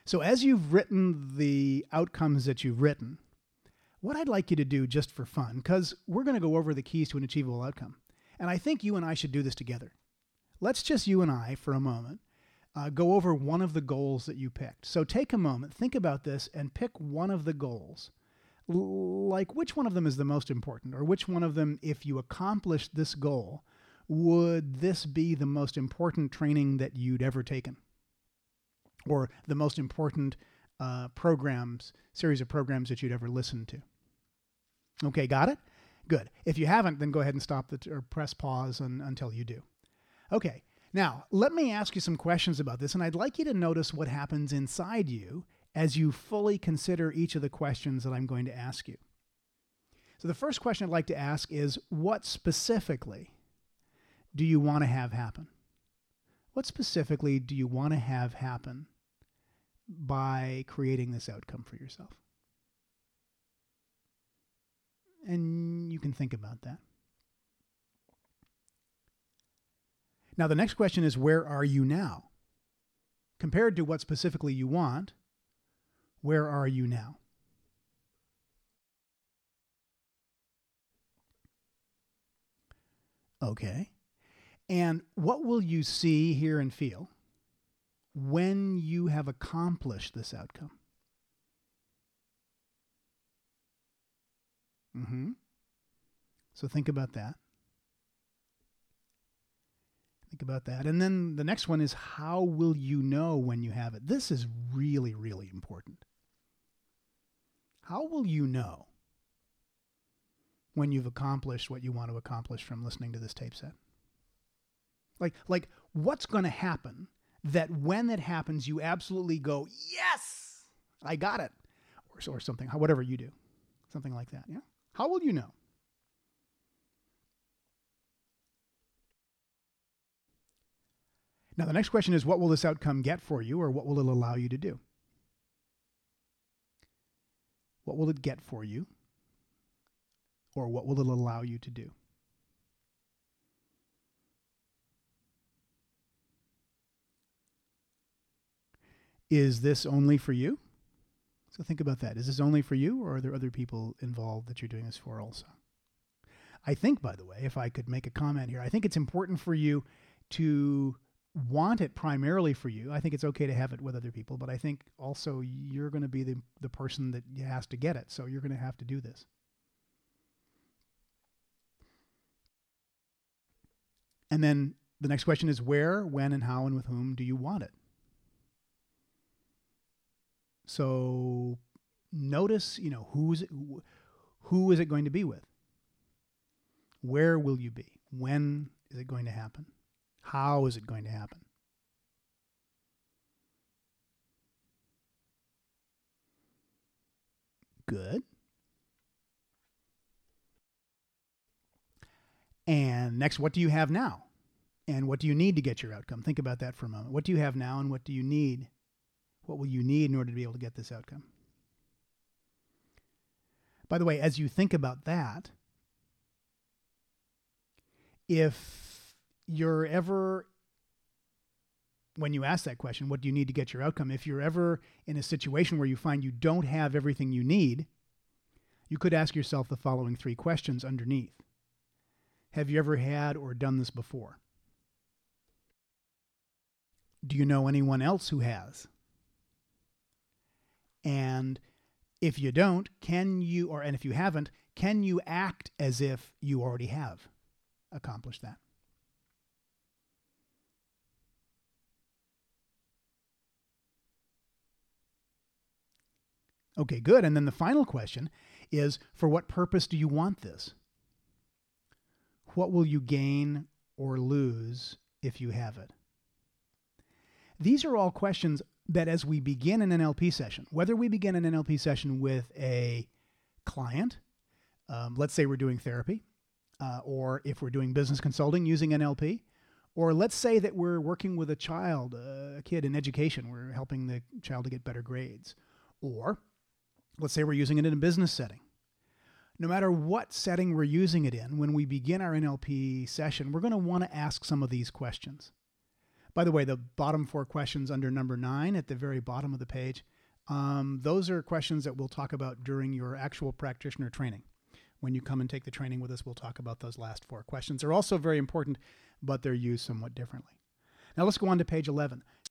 So as you've written the outcomes that you've written, what I'd like you to do just for fun, because we're going to go over the keys to an achievable outcome. And I think you and I should do this together. Let's just you and I for a moment go over one of the goals that you picked. So take a moment, think about this, and pick one of the goals. Like which one of them is the most important, or which one of them, if you accomplish this goal, would this be the most important training that you'd ever taken? Or the most important series of programs that you'd ever listened to? Okay, got it? Good. If you haven't, then go ahead and stop or press pause until you do. Okay, now let me ask you some questions about this, and I'd like you to notice what happens inside you as you fully consider each of the questions that I'm going to ask you. So the first question I'd like to ask is, what specifically do you want to have happen? What specifically do you want to have happen by creating this outcome for yourself? And you can think about that. Now, the next question is, where are you now? Compared to what specifically you want, where are you now? Okay. And what will you see, hear, and feel when you have accomplished this outcome? So think about that. Think about that. And then the next one is, how will you know when you have it? This is really, really important. How will you know when you've accomplished what you want to accomplish from listening to this tape set? Like what's going to happen that when it happens, you absolutely go, yes, I got it. Or something, whatever you do. Something like that, yeah? How will you know? Now, the next question is, what will this outcome get for you, or what will it allow you to do? What will it get for you, or what will it allow you to do? Is this only for you? So think about that. Is this only for you, or are there other people involved that you're doing this for also? I think, by the way, if I could make a comment here, I think it's important for you to want it primarily for you. I think it's okay to have it with other people, but I think also you're going to be the person that has to get it. So you're going to have to do this. And then the next question is, where, when, and how, and with whom do you want it? So notice, who is it going to be with? Where will you be? When is it going to happen? How is it going to happen? Good. And next, what do you have now? And what do you need to get your outcome? Think about that for a moment. What do you have now, and what do you need? What will you need in order to be able to get this outcome? By the way, as you think about that, if you're ever, when you ask that question, what do you need to get your outcome? If you're ever in a situation where you find you don't have everything you need, you could ask yourself the following 3 questions underneath. Have you ever had or done this before? Do you know anyone else who has? And if you don't, and if you haven't, can you act as if you already have accomplished that? Okay, good. And then the final question is, for what purpose do you want this? What will you gain or lose if you have it? These are all questions that as we begin an NLP session, whether we begin an NLP session with a client, let's say we're doing therapy, or if we're doing business consulting using NLP, or let's say that we're working with a child, a kid in education, we're helping the child to get better grades, or let's say we're using it in a business setting. No matter what setting we're using it in, when we begin our NLP session, we're going to want to ask some of these questions. By the way, the bottom 4 questions under number 9 at the very bottom of the page, those are questions that we'll talk about during your actual practitioner training. When you come and take the training with us, we'll talk about those last 4 questions. They're also very important, but they're used somewhat differently. Now let's go on to page 11.